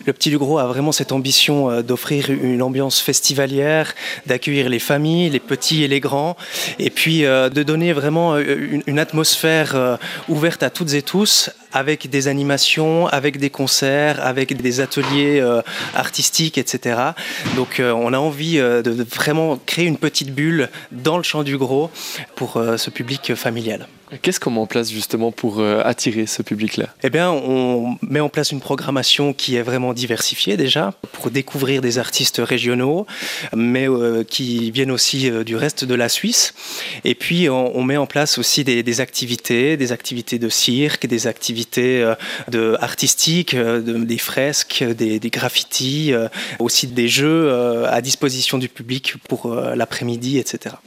Le Petit du Gros a vraiment cette ambition d'offrir une ambiance festivalière, d'accueillir les familles, les petits et les grands, et puis de donner vraiment une atmosphère ouverte à toutes et tous, avec des animations, avec des concerts, avec des ateliers artistiques, etc. Donc on a envie de vraiment créer une petite bulle dans le Chant du Gros pour ce public familial. Qu'est-ce qu'on met en place justement pour attirer ce public-là ? Eh bien, on met en place une programmation qui est vraiment diversifiée déjà, pour découvrir des artistes régionaux, mais qui viennent aussi du reste de la Suisse. Et puis, on met en place aussi des activités de cirque, des activités artistiques, des fresques, des graffitis, aussi des jeux à disposition du public pour l'après-midi, etc.